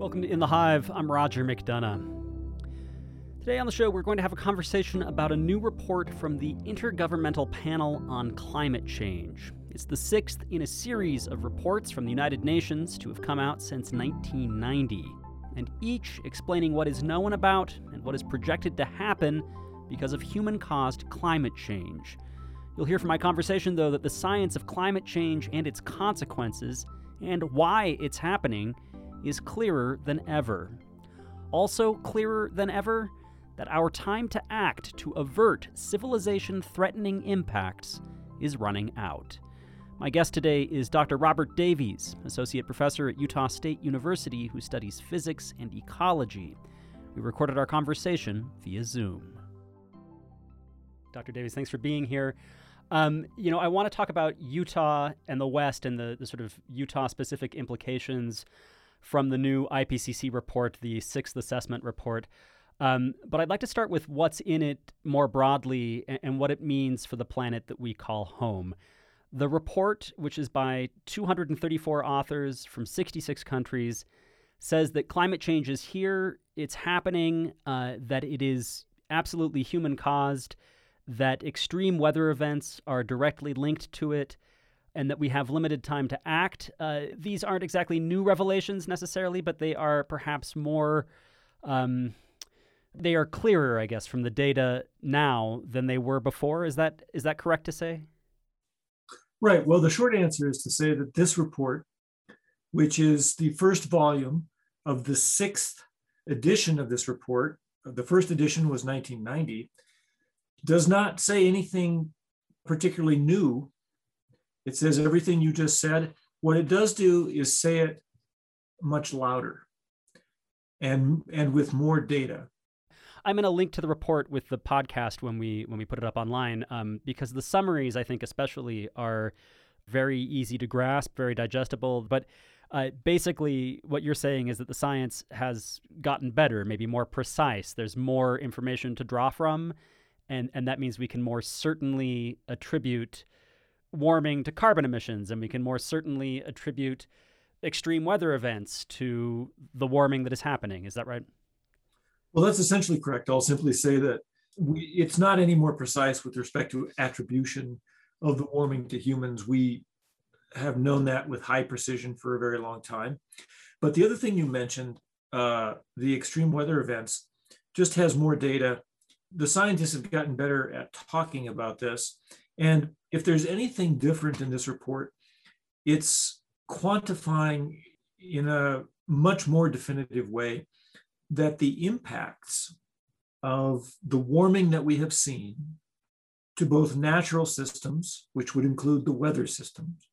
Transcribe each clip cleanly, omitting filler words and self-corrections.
Welcome to In the Hive. I'm Roger McDonough. Today on the show, we're going to have a conversation about a new report from the Intergovernmental Panel on Climate Change. It's the sixth in a series of reports from the United Nations to have come out since 1990, and each explaining what is known about and what is projected to happen because of human-caused climate change. You'll hear from my conversation, though, that the science of climate change and its consequences and why it's happening is clearer than ever. Also clearer than ever, that our time to act to avert civilization-threatening impacts is running out. My guest today is Dr. Robert Davies, Associate Professor at Utah State University who studies physics and ecology. We recorded our conversation via Zoom. Dr. Davies, thanks for being here. I want to talk about Utah and the West and the sort of Utah-specific implications from the new IPCC report, the sixth assessment report. But I'd like to start with what's in it more broadly and what it means for the planet that we call home. The report, which is by 234 authors from 66 countries, says that climate change is here, it's happening, that it is absolutely human-caused, that extreme weather events are directly linked to it, and that we have limited time to act. These aren't exactly new revelations necessarily, but they are perhaps more, they are clearer, I guess, from the data now than they were before. Is that correct to say? Right. Well, the short answer is to say that this report, which is the first volume of the sixth edition of this report, the first edition was 1990, does not say anything particularly new. It says everything you just said. What it does do is say it much louder and with more data. I'm going to link to the report with the podcast when we put it up online, because the summaries, I think especially, are very easy to grasp, very digestible. But basically what you're saying is that the science has gotten better, maybe more precise. There's more information to draw from, and that means we can more certainly attribute warming to carbon emissions, and we can more certainly attribute extreme weather events to the warming that is happening. Is that right? Well, that's essentially correct. I'll simply say that it's not any more precise with respect to attribution of the warming to humans. We have known that with high precision for a very long time. But the other thing you mentioned, the extreme weather events, just has more data. The scientists have gotten better at talking about this. And if there's anything different in this report, it's quantifying in a much more definitive way that the impacts of the warming that we have seen to both natural systems, which would include the weather systems,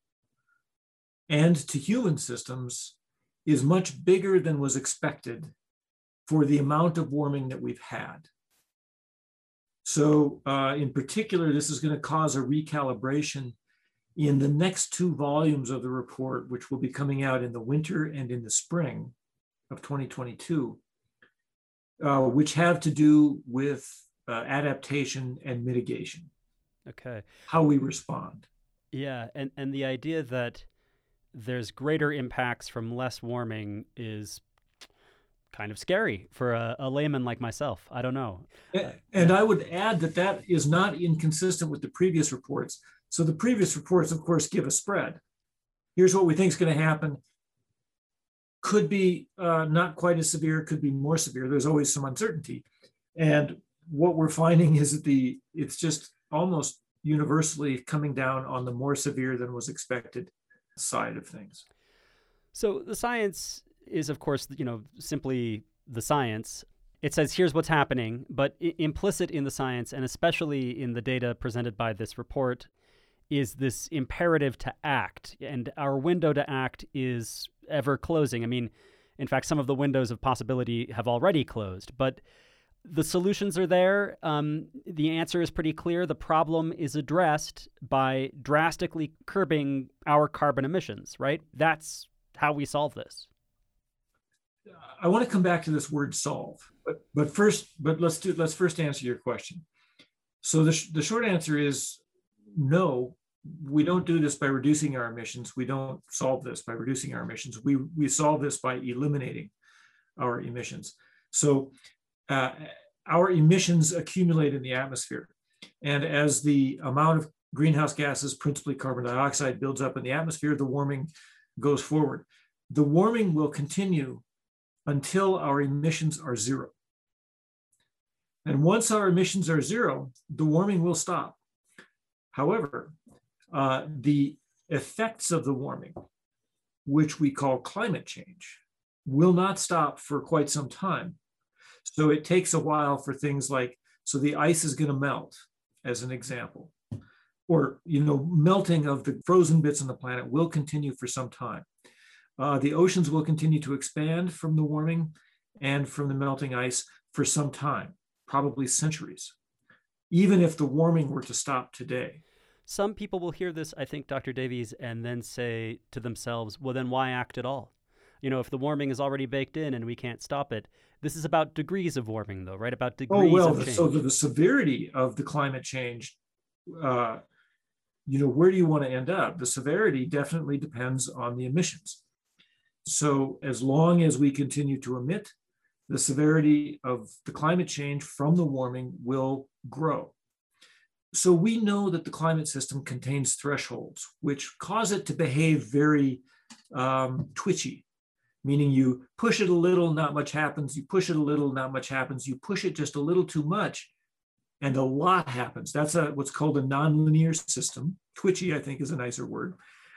and to human systems is much bigger than was expected for the amount of warming that we've had. So in particular, this is going to cause a recalibration in the next two volumes of the report, which will be coming out in the winter and in the spring of 2022, which have to do with adaptation and mitigation. Okay. How we respond. Yeah, and the idea that there's greater impacts from less warming is kind of scary for a layman like myself. I don't know. And I would add that is not inconsistent with the previous reports. So the previous reports, of course, give a spread. Here's what we think is going to happen. Could be not quite as severe, could be more severe. There's always some uncertainty. And what we're finding is that it's just almost universally coming down on the more severe than was expected side of things. So the science is, of course, simply the science. It says, here's what's happening, but implicit in the science, and especially in the data presented by this report, is this imperative to act. And our window to act is ever closing. I mean, in fact, some of the windows of possibility have already closed, but the solutions are there. The answer is pretty clear. The problem is addressed by drastically curbing our carbon emissions, right? That's how we solve this. I want to come back to this word solve, but let's first answer your question. So the short answer is no, we don't do this by reducing our emissions. We don't solve this by reducing our emissions. We solve this by eliminating our emissions. So our emissions accumulate in the atmosphere. And as the amount of greenhouse gases, principally carbon dioxide, builds up in the atmosphere, the warming goes forward. The warming will continue until our emissions are zero. And once our emissions are zero, the warming will stop. However, the effects of the warming, which we call climate change, will not stop for quite some time. So it takes a while for things like, so the ice is going to melt, as an example, or, melting of the frozen bits on the planet will continue for some time. The oceans will continue to expand from the warming and from the melting ice for some time, probably centuries, even if the warming were to stop today. Some people will hear this, I think, Dr. Davies, and then say to themselves, well, then why act at all? If the warming is already baked in and we can't stop it. This is about degrees of warming, though, right? About degrees of change. So the severity of the climate change, where do you want to end up? The severity definitely depends on the emissions. So as long as we continue to emit, the severity of the climate change from the warming will grow. So we know that the climate system contains thresholds, which cause it to behave very twitchy, meaning you push it a little, not much happens. You push it a little, not much happens. You push it just a little too much, and a lot happens. That's what's called a nonlinear system. Twitchy, I think, is a nicer word.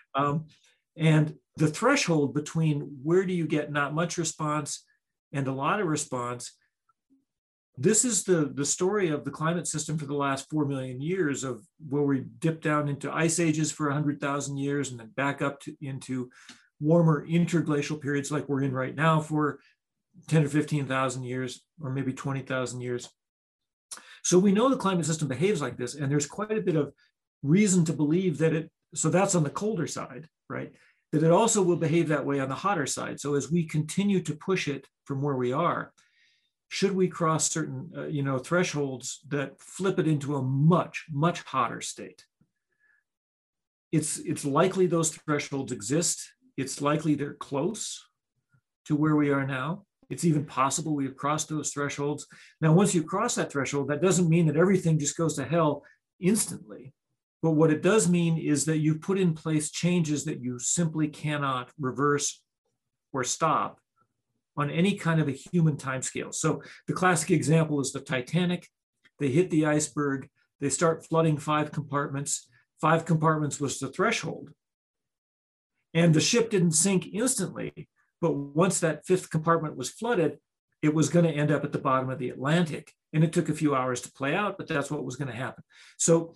And the threshold between where do you get not much response and a lot of response, this is the story of the climate system for the last 4 million years, of where we dip down into ice ages for 100,000 years and then back up into warmer interglacial periods like we're in right now for 10 or 15,000 years, or maybe 20,000 years. So we know the climate system behaves like this, and there's quite a bit of reason to believe that so that's on the colder side, right? That it also will behave that way on the hotter side. So as we continue to push it from where we are, should we cross certain thresholds that flip it into a much, much hotter state? It's likely those thresholds exist. It's likely they're close to where we are now. It's even possible we've crossed those thresholds. Now, once you cross that threshold, that doesn't mean that everything just goes to hell instantly. But what it does mean is that you've put in place changes that you simply cannot reverse or stop on any kind of a human timescale. So the classic example is the Titanic. They hit the iceberg. They start flooding 5 compartments. 5 compartments was the threshold. And the ship didn't sink instantly. But once that 5th compartment was flooded, it was going to end up at the bottom of the Atlantic. And it took a few hours to play out, but that's what was going to happen. So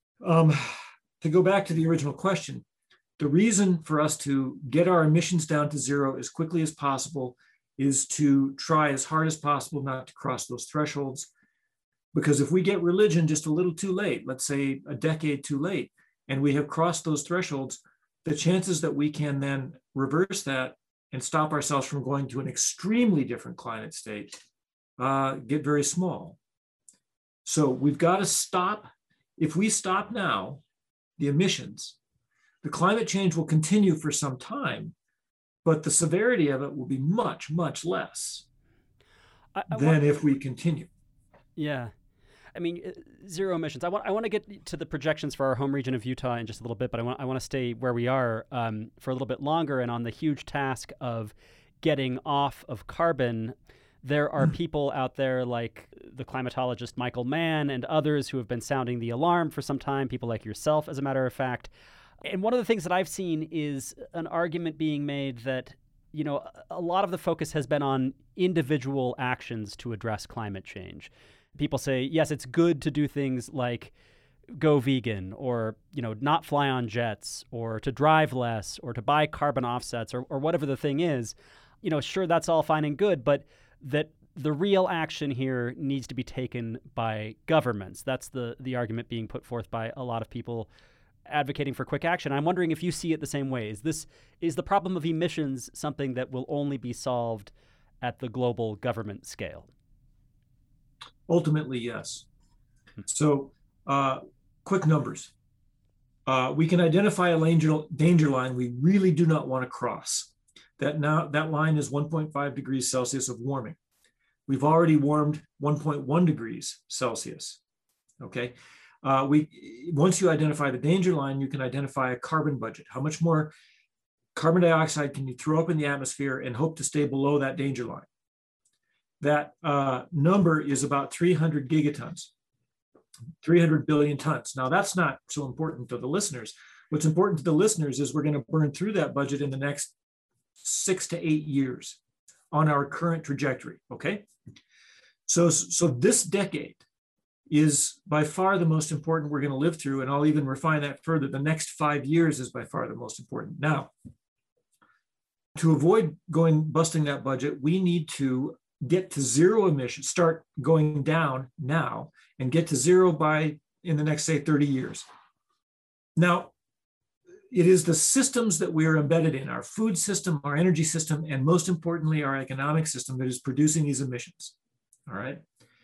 to go back to the original question, the reason for us to get our emissions down to zero as quickly as possible is to try as hard as possible not to cross those thresholds. Because if we get religion just a little too late, let's say a decade too late, and we have crossed those thresholds, the chances that we can then reverse that and stop ourselves from going to an extremely different climate state get very small. So we've got to stop. If we stop now, the emissions, the climate change will continue for some time, but the severity of it will be much, much less than if we continue. Yeah. I mean, zero emissions. I want to get to the projections for our home region of Utah in just a little bit, but I want to stay where we are for a little bit longer. And on the huge task of getting off of carbon, there are people out there like the climatologist Michael Mann and others who have been sounding the alarm for some time, people like yourself, as a matter of fact. And one of the things that I've seen is an argument being made that, a lot of the focus has been on individual actions to address climate change. People say, yes, it's good to do things like go vegan or, not fly on jets or to drive less or to buy carbon offsets or whatever the thing is. Sure, that's all fine and good, but that the real action here needs to be taken by governments. That's the argument being put forth by a lot of people advocating for quick action. I'm wondering if you see it the same way. Is the problem of emissions something that will only be solved at the global government scale? Ultimately, yes. So quick numbers. We can identify a danger line we really do not want to cross. That line is 1.5 degrees Celsius of warming. We've already warmed 1.1 degrees Celsius. Okay. Once you identify the danger line, you can identify a carbon budget. How much more carbon dioxide can you throw up in the atmosphere and hope to stay below that danger line? That number is about 300 gigatons, 300 billion tons. Now, that's not so important to the listeners. What's important to the listeners is we're going to burn through that budget in the next 6 to 8 years on our current trajectory, okay? So this decade is by far the most important we're going to live through, and I'll even refine that further. The next 5 years is by far the most important. Now, to avoid busting that budget, we need to get to zero emissions, start going down now, and get to zero in the next, say, 30 years. Now, it is the systems that we are embedded in, our food system, our energy system, and most importantly, our economic system, that is producing these emissions, all right?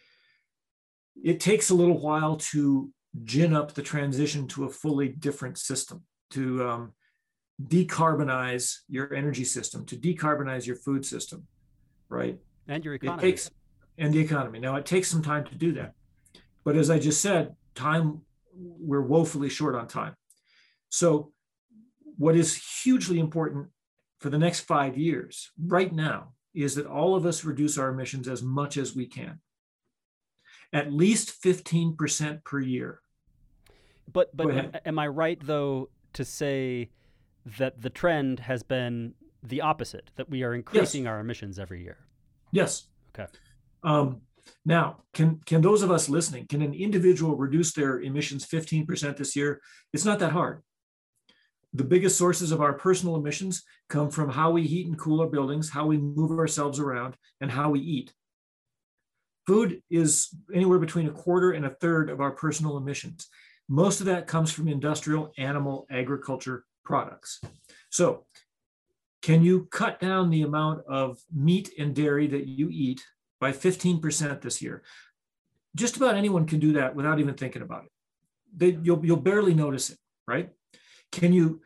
It takes a little while to gin up the transition to a fully different system, to decarbonize your energy system, to decarbonize your food system, right? And your economy. And the economy. Now, it takes some time to do that. But as I just said, we're woefully short on time. So what is hugely important for the next 5 years right now is that all of us reduce our emissions as much as we can. At least 15% per year. But am I right, though, to say that the trend has been the opposite, that we are increasing our emissions every year? Yes. Okay. Now, can those of us listening, can an individual reduce their emissions 15% this year? It's not that hard. The biggest sources of our personal emissions come from how we heat and cool our buildings, how we move ourselves around, and how we eat. Food is anywhere between a quarter and a third of our personal emissions. Most of that comes from industrial animal agriculture products. So, can you cut down the amount of meat and dairy that you eat by 15% this year? Just about anyone can do that without even thinking about it. You'll barely notice it, right? Can you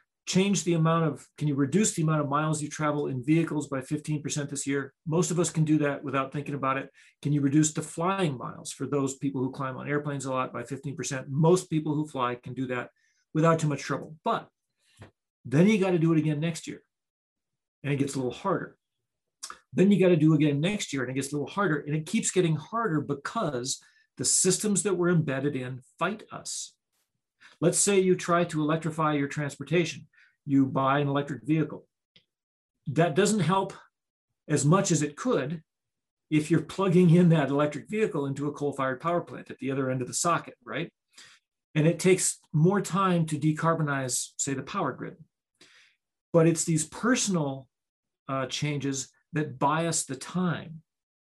reduce the amount of miles you travel in vehicles by 15% this year? Most of us can do that without thinking about it. Can you reduce the flying miles for those people who climb on airplanes a lot by 15%? Most people who fly can do that without too much trouble. But then you got to do it again next year, and it gets a little harder. Then you got to do it again next year, and it gets a little harder, and it keeps getting harder because the systems that we're embedded in fight us. Let's say you try to electrify your transportation. You buy an electric vehicle. That doesn't help as much as it could if you're plugging in that electric vehicle into a coal-fired power plant at the other end of the socket, right? And it takes more time to decarbonize, say, the power grid. But it's these personal changes that buy us the time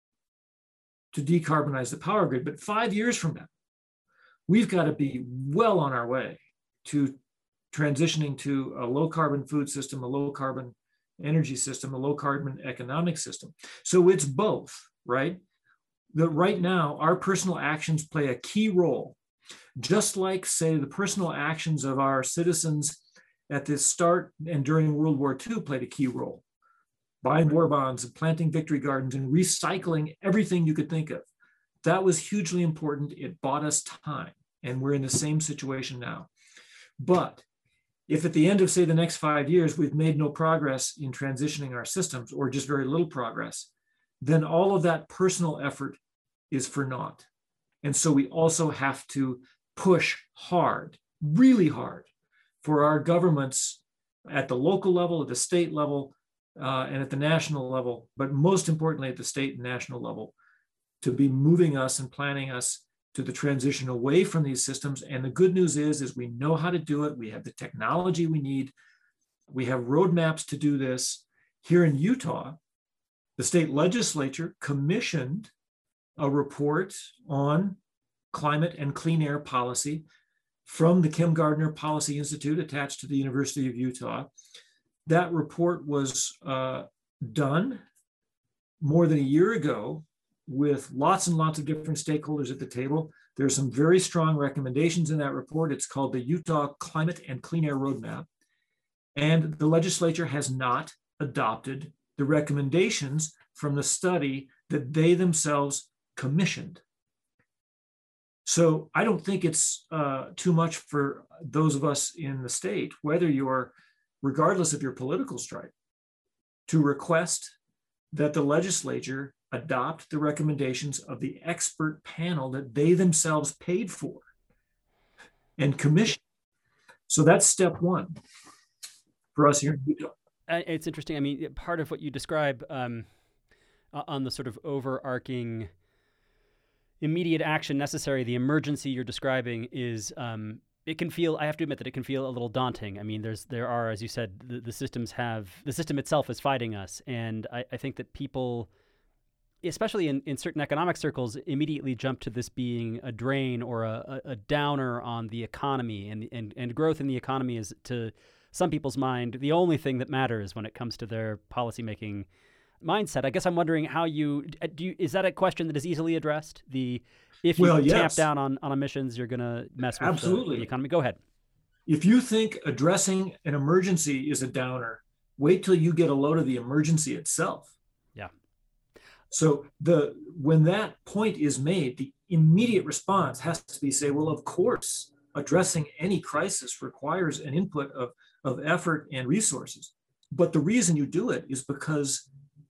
to decarbonize the power grid. But 5 years from now, we've got to be well on our way to transitioning to a low carbon food system, a low carbon energy system, a low carbon economic system. So it's both, right? That right now, our personal actions play a key role, just like, say, the personal actions of our citizens at the start and during World War II played a key role. Buying war bonds and planting victory gardens and recycling everything you could think of. That was hugely important. It bought us time, and we're in the same situation now. But if at the end of, say, the next 5 years, we've made no progress in transitioning our systems, or just very little progress, then all of that personal effort is for naught. And so we also have to push hard, really hard, for our governments at the local level, at the state level, and at the national level, but most importantly at the state and national level, to be moving us and planning us to the transition away from these systems. And the good news is we know how to do it. We have the technology we need. We have roadmaps to do this. Here in Utah, the state legislature commissioned a report on climate and clean air policy from the Kim Gardner Policy Institute attached to the University of Utah. That report was done more than a year ago with lots and lots of different stakeholders at the table. There's some very strong recommendations in that report. It's called the Utah Climate and Clean Air Roadmap. And the legislature has not adopted the recommendations from the study that they themselves commissioned. So I don't think it's too much for those of us in the state, whether you're, regardless of your political stripe, to request that the legislature adopt the recommendations of the expert panel that they themselves paid for and commissioned. So that's step one for us here in Utah. It's interesting. I mean, part of what you describe on the sort of overarching immediate action necessary, the emergency you're describing is, it can feel, I have to admit that it can feel a little daunting. I mean, there are, as you said, the system itself is fighting us. And I think that people, especially in certain economic circles, immediately jump to this being a drain or a downer on the economy. And growth in the economy is, to some people's mind, the only thing that matters when it comes to their policymaking mindset. I guess I'm wondering how is that a question that is easily addressed? If you tamp down on emissions, you're going to mess with the economy. Go ahead. If you think addressing an emergency is a downer, wait till you get a load of the emergency itself. Yeah. So when that point is made, the immediate response has to be say, well, of course, addressing any crisis requires an input of effort and resources. But the reason you do it is because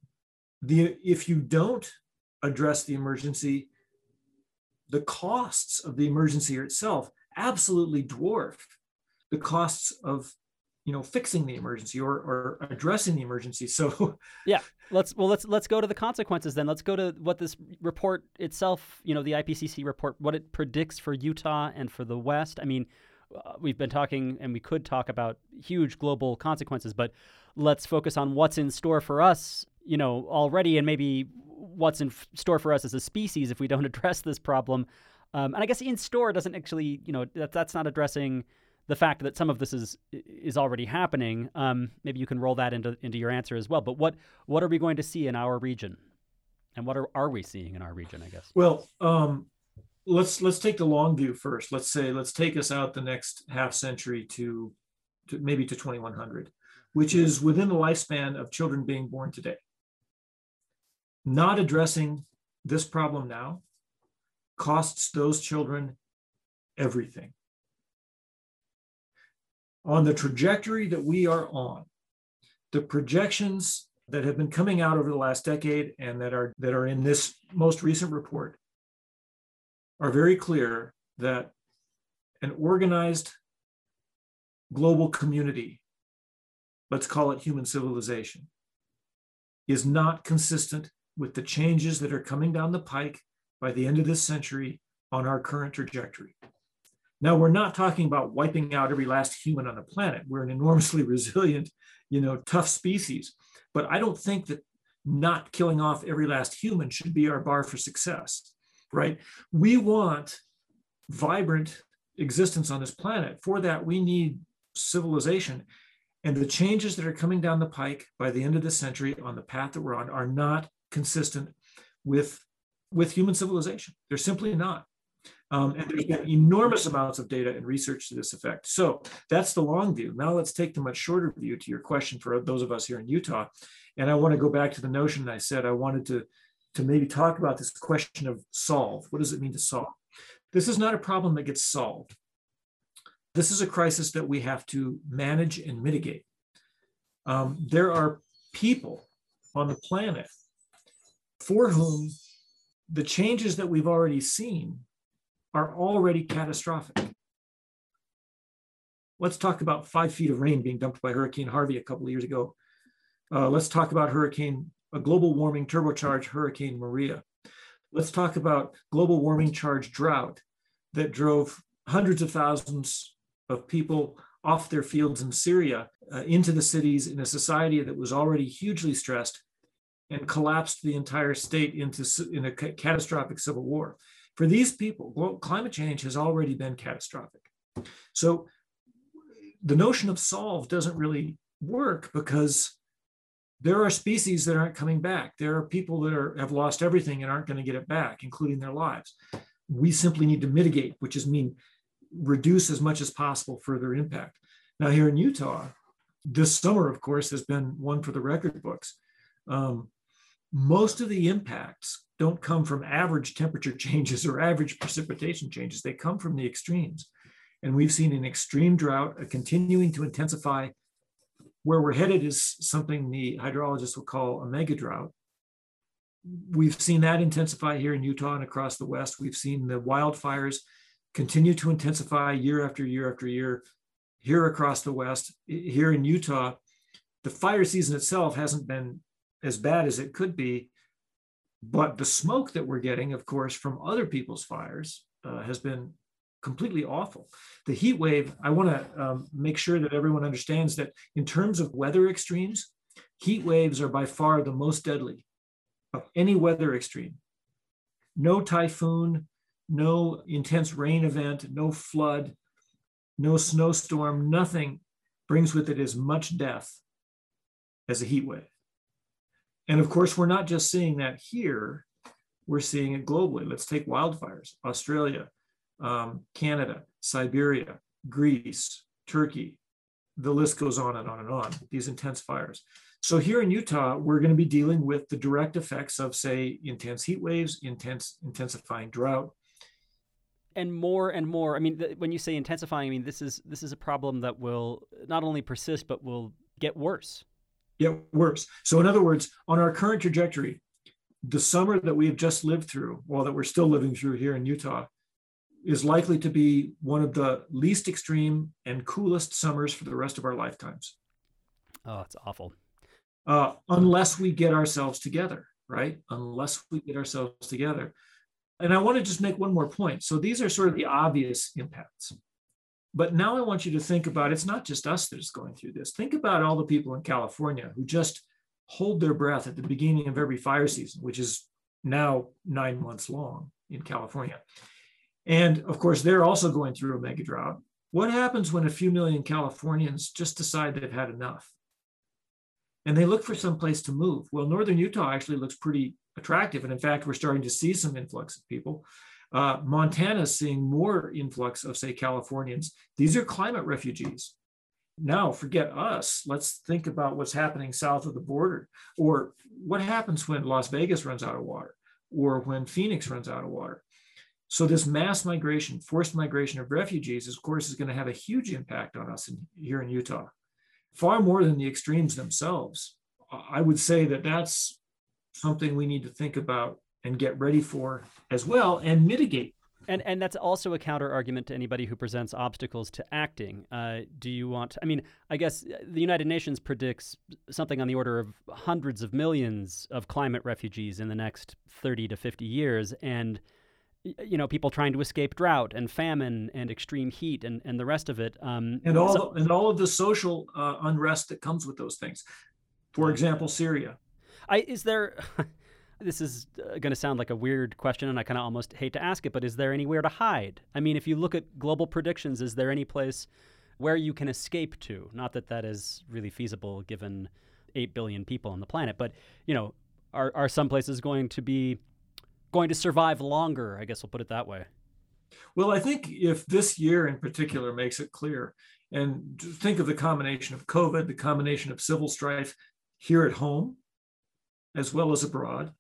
if you don't address the emergency, the costs of the emergency itself absolutely dwarf the costs of fixing the emergency or addressing the emergency. So yeah, let's go to the consequences then. Let's go to what this report itself, the IPCC report, what it predicts for Utah and for the West. I mean, we've been talking, and we could talk about huge global consequences, but let's focus on what's in store for us, already, and maybe what's in store for us as a species if we don't address this problem. And I guess in store doesn't actually, that's not addressing the fact that some of this is already happening. Maybe you can roll that into your answer as well. But what are we going to see in our region, and what are we seeing in our region? I guess. Well, let's take the long view first. Let's take us out the next half century to maybe to 2100, which is within the lifespan of children being born today. Not addressing this problem now costs those children everything. On the trajectory that we are on, the projections that have been coming out over the last decade and that are in this most recent report are very clear that an organized global community, let's call it human civilization, is not consistent with the changes that are coming down the pike by the end of this century on our current trajectory. Now, we're not talking about wiping out every last human on the planet. We're an enormously resilient, tough species. But I don't think that not killing off every last human should be our bar for success, right? We want vibrant existence on this planet. For that, we need civilization. And the changes that are coming down the pike by the end of this century on the path that we're on are not consistent with human civilization. They're simply not. And there's been enormous amounts of data and research to this effect. So that's the long view. Now let's take the much shorter view to your question for those of us here in Utah. And I want to go back to the notion that I said I wanted to maybe talk about this question of solve. What does it mean to solve? This is not a problem that gets solved. This is a crisis that we have to manage and mitigate. There are people on the planet for whom the changes that we've already seen are already catastrophic. Let's talk about 5 feet of rain being dumped by Hurricane Harvey a couple of years ago. Let's talk about a global warming turbocharged Hurricane Maria. Let's talk about global warming charged drought that drove hundreds of thousands of people off their fields in Syria into the cities in a society that was already hugely stressed and collapsed the entire state in a catastrophic civil war. For these people, climate change has already been catastrophic. So the notion of solve doesn't really work because there are species that aren't coming back. There are people that have lost everything and aren't going to get it back, including their lives. We simply need to mitigate, which mean reduce as much as possible further impact. Now here in Utah, This summer, of course, has been one for the record books. Most of the impacts don't come from average temperature changes or average precipitation changes. They come from the extremes. And we've seen an extreme drought continuing to intensify. Where we're headed is something the hydrologists will call a mega drought. We've seen that intensify here in Utah and across the West. We've seen the wildfires continue to intensify year after year after year here across the West. Here in Utah, the fire season itself hasn't been as bad as it could be, but the smoke that we're getting, of course, from other people's fires has been completely awful. The heat wave, I want to make sure that everyone understands that in terms of weather extremes, heat waves are by far the most deadly of any weather extreme. No typhoon, no intense rain event, no flood, no snowstorm, nothing brings with it as much death as a heat wave. And of course, we're not just seeing that here, we're seeing it globally. Let's take wildfires, Australia, Canada, Siberia, Greece, Turkey, the list goes on and on and on, these intense fires. So here in Utah, we're going to be dealing with the direct effects of, say, intense heat waves, intensifying drought. And more, I mean, when you say intensifying, I mean, this is a problem that will not only persist, but will get worse. Get worse. So in other words, on our current trajectory, the summer that we have just lived through, well, that we're still living through here in Utah, is likely to be one of the least extreme and coolest summers for the rest of our lifetimes. Oh, it's awful. Unless we get ourselves together, right? Unless we get ourselves together. And I want to just make one more point. So these are sort of the obvious impacts. But now I want you to think about, it's not just us that is going through this. Think about all the people in California who just hold their breath at the beginning of every fire season, which is now 9 months long in California. And of course, they're also going through a mega drought. What happens when a few million Californians just decide they've had enough? And they look for some place to move. Well, northern Utah actually looks pretty attractive. And in fact, we're starting to see some influx of people. Montana is seeing more influx of, say, Californians. These are climate refugees. Now, forget us. Let's think about what's happening south of the border, or what happens when Las Vegas runs out of water, or when Phoenix runs out of water. So this mass migration, forced migration of refugees, of course, is going to have a huge impact on us here in Utah, far more than the extremes themselves. I would say that that's something we need to think about and get ready for as well, and mitigate. And that's also a counter argument to anybody who presents obstacles to acting. Do you want, I mean, I guess the United Nations predicts something on the order of hundreds of millions of climate refugees in the next 30 to 50 years. And, you know, people trying to escape drought and famine and extreme heat and the rest of it. And all of the social unrest that comes with those things. For example, Syria. This is going to sound like a weird question, and I kind of almost hate to ask it, but is there anywhere to hide? I mean, if you look at global predictions, is there any place where you can escape to? Not that that is really feasible given 8 billion people on the planet, but, you know, are some places going to survive longer? I guess we'll put it that way. Well, I think if this year in particular makes it clear, and think of the combination of COVID, the combination of civil strife here at home, as well as abroad,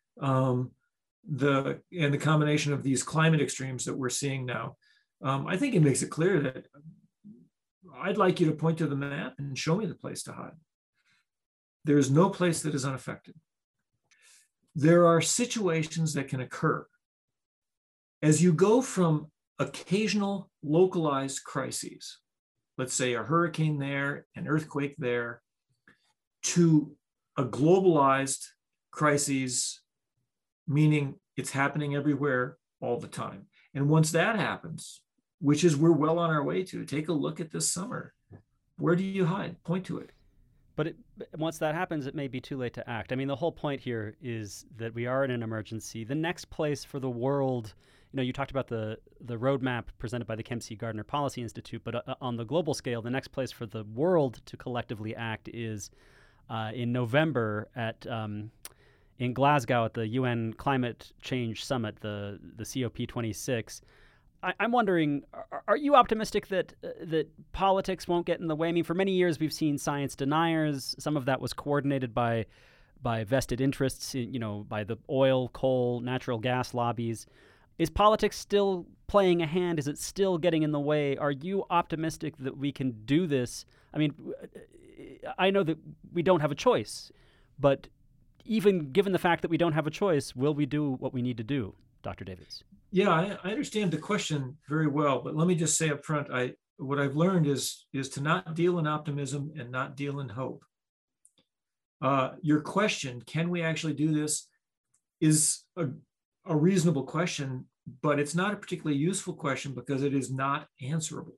the combination of these climate extremes that we're seeing now, I think it makes it clear that I'd like you to point to the map and show me the place to hide. There's no place that is unaffected. There are situations that can occur as you go from occasional localized crises, let's say a hurricane there, an earthquake there, to a globalized crises, meaning it's happening everywhere all the time. And once that happens, which is we're well on our way to, take a look at this summer. Where do you hide? Point to it. But once that happens, it may be too late to act. I mean, the whole point here is that we are in an emergency. The next place for the world, you know, you talked about the roadmap presented by the Kempsey Gardner Policy Institute, but on the global scale, the next place for the world to collectively act is in November in Glasgow at the UN Climate Change Summit, the COP26. I'm wondering, Are you optimistic that politics won't get in the way? I mean, for many years we've seen science deniers. Some of that was coordinated by vested interests, by the oil, coal, natural gas lobbies. Is politics still playing a hand? Is it still getting in the way? Are you optimistic that we can do this? I mean, I know that we don't have a choice, but even given the fact that we don't have a choice, will we do what we need to do, Dr. Davies? Yeah, I understand the question very well, but let me just say up front, what I've learned is to not deal in optimism and not deal in hope. Your question, can we actually do this, is a reasonable question, but it's not a particularly useful question because it is not answerable.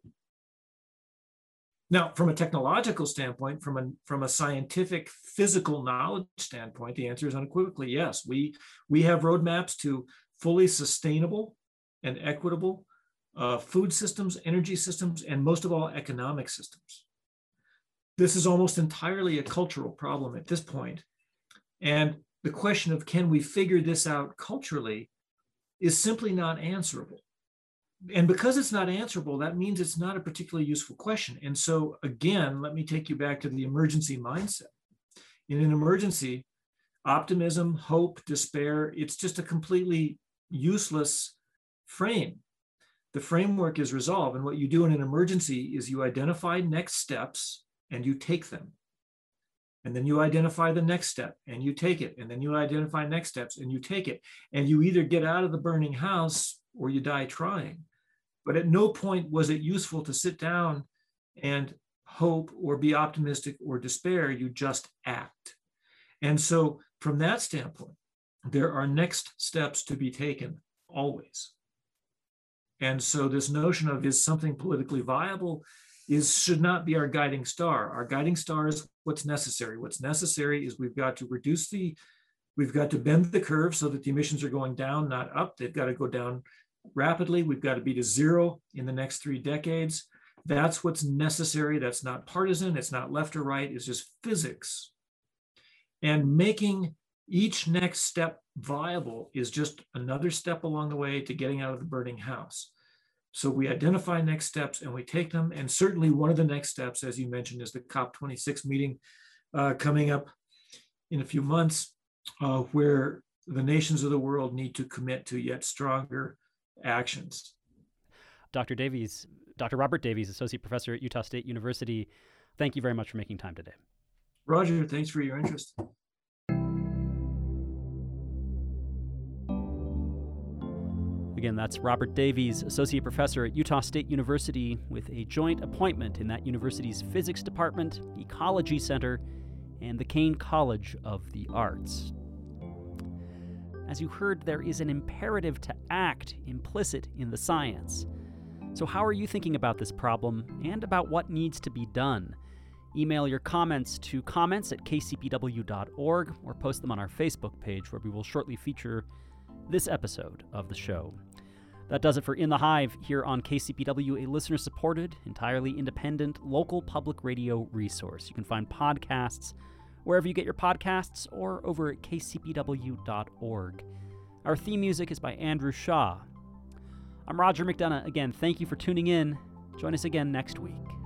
Now, from a technological standpoint, from a scientific, physical knowledge standpoint, the answer is unequivocally yes. We have roadmaps to fully sustainable and equitable food systems, energy systems, and most of all, economic systems. This is almost entirely a cultural problem at this point. And the question of can we figure this out culturally is simply not answerable. And because it's not answerable, that means it's not a particularly useful question. And so again, let me take you back to the emergency mindset. In an emergency, optimism, hope, despair, it's just a completely useless frame. The framework is resolve. And what you do in an emergency is you identify next steps and you take them. And then you identify the next step and you take it. And then you identify next steps and you take it. And you either get out of the burning house or you die trying. But at no point was it useful to sit down and hope or be optimistic or despair. You just act. And so from that standpoint, there are next steps to be taken always. And so this notion of is something politically viable should not be our guiding star. Our guiding star is what's necessary. What's necessary is we've got to bend the curve so that the emissions are going down, not up. They've got to go down rapidly. We've got to be to zero in the next 3 decades. That's what's necessary. That's not partisan. It's not left or right. It's just physics. And making each next step viable is just another step along the way to getting out of the burning house. So we identify next steps and we take them. And certainly one of the next steps, as you mentioned, is the COP26 meeting coming up in a few months, where the nations of the world need to commit to yet stronger actions. Dr. Davies, Dr. Robert Davies, Associate Professor at Utah State University, thank you very much for making time today. Roger, thanks for your interest. Again, that's Robert Davies, Associate Professor at Utah State University, with a joint appointment in that university's Physics Department, Ecology Center, and the Kane College of the Arts. As you heard, there is an imperative to act implicit in the science. So how are you thinking about this problem and about what needs to be done? Email your comments to comments@kcpw.org or post them on our Facebook page, where we will shortly feature this episode of the show. That does it for In the Hive here on KCPW, a listener-supported, entirely independent, local public radio resource. You can find podcasts wherever you get your podcasts or over at kcpw.org. Our theme music is by Andrew Shaw. I'm Roger McDonough. Again, thank you for tuning in. Join us again next week.